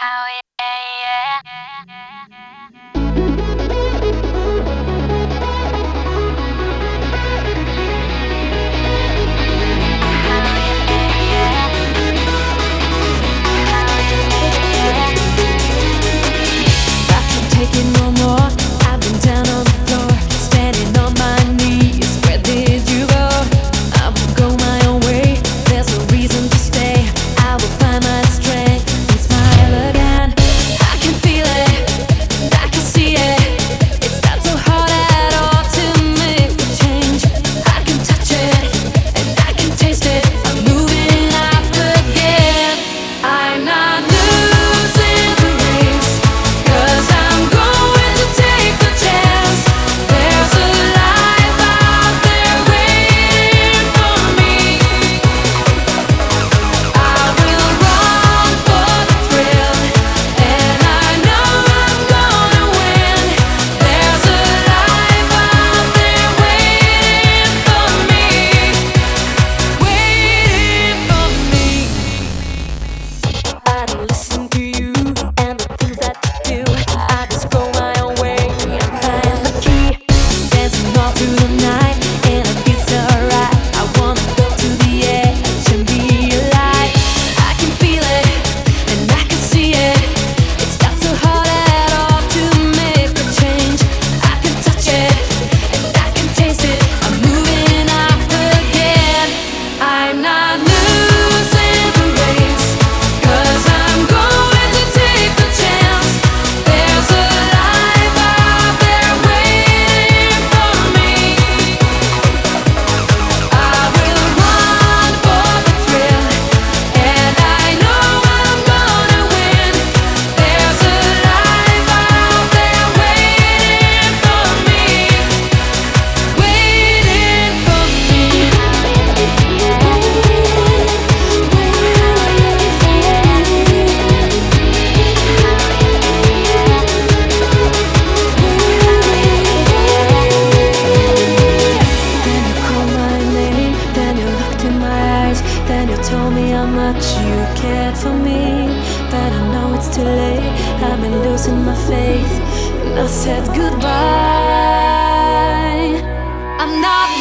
Oh yeah, yeah. I can't take it no more. I've been down on the floor, standing on my knees. Where did you go? I will go my own way. There's no reason to stay. I will find my strength and smile again. I can feel it, I can see it. It's not so hard at all to make the change. I can touch it and I can taste it. I'm moving up again. I'm not losing the race, 'cause I'm going to take the chance. There's a life out there waiting for me. I will run for the thrill, and I know I'm gonna win. There's a life out there waiting for me, waiting for me. I don't listen to you and the things that you do. I just go my own way and find the key. Dancing all through the night and it feels so right. I wanna go to the edge and be alive. I can feel it and I can see it. It's not so hard at all to make a change. I can touch it and I can taste it. I'm moving up again. I'm not losing the race, 'cause I'm going to take the chance. There's a life out there waiting for me. I will run for the thrill, and I know I'm gonna win. There's a life out there waiting for me, waiting for Then you called my name, then you looked in my eyes, then you told me how much you cared for me. But I know it's too late, I've been losing my faith, and I said goodbye. I'm not